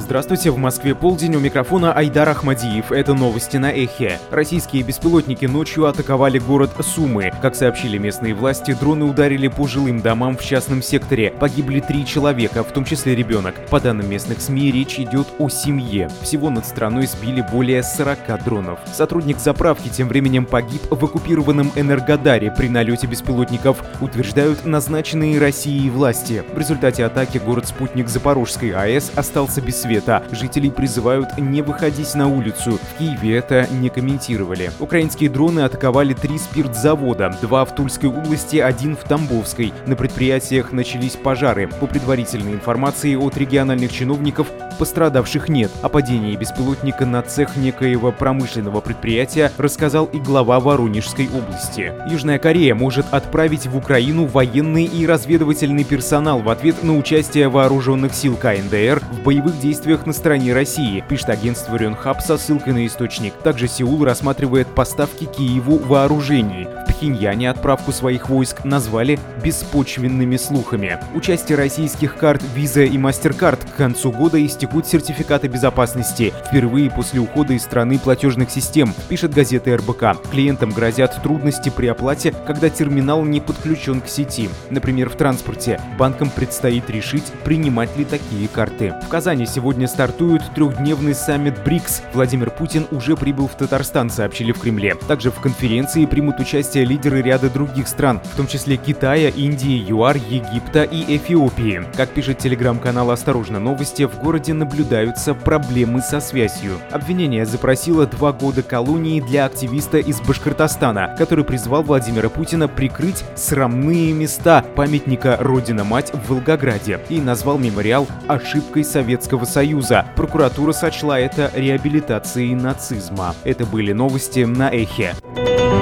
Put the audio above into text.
Здравствуйте, в Москве полдень, у микрофона Айдар Ахмадиев. Это новости на Эхе. Российские беспилотники ночью атаковали город Сумы. Как сообщили местные власти, дроны ударили по жилым домам в частном секторе. Погибли 3 человека, в том числе ребенок. По данным местных СМИ, речь идет о семье. Всего над страной сбили более 40 дронов. Сотрудник заправки тем временем погиб в оккупированном Энергодаре при налете беспилотников, утверждают назначенные Россией власти. В результате атаки город-спутник Запорожской АЭС остался без света. Жителей призывают не выходить на улицу. В Киеве это не комментировали. Украинские дроны атаковали 3 спиртзавода, 2 в Тульской области, 1 в Тамбовской. На предприятиях начались пожары. По предварительной информации от региональных чиновников, пострадавших нет. О падении беспилотника на цех некоего промышленного предприятия рассказал и глава Воронежской области. Южная Корея может отправить в Украину военный и разведывательный персонал в ответ на участие вооруженных сил КНДР в боевых действиях на стороне России, пишет агентство Рёнхаб со ссылкой на источник. Также Сеул рассматривает поставки Киеву вооружений. В Пхеньяне отправку своих войск назвали беспочвенными слухами. Участие российских карт Visa и MasterCard к концу года истекут сертификаты безопасности. Впервые после ухода из страны платежных систем, пишет газета РБК. Клиентам грозят трудности при оплате, когда терминал не подключен к сети. Например, в транспорте. Банкам предстоит решить, принимать ли такие карты. В Казани сегодня стартует 3-дневный саммит БРИКС. Владимир Путин уже прибыл в Татарстан, сообщили в Кремле. Также в конференции примут участие лидеры ряда других стран, в том числе Китая, Индии, ЮАР, Египта и Эфиопии. Как пишет телеграм-канал «Осторожно новости», в городе наблюдаются проблемы со связью. Обвинение запросило 2 года колонии для активиста из Башкортостана, который призвал Владимира Путина прикрыть срамные места памятника «Родина-мать» в Волгограде и назвал мемориал ошибкой Советского Союза. Прокуратура сочла это реабилитацией нацизма. Это были новости на Эхе.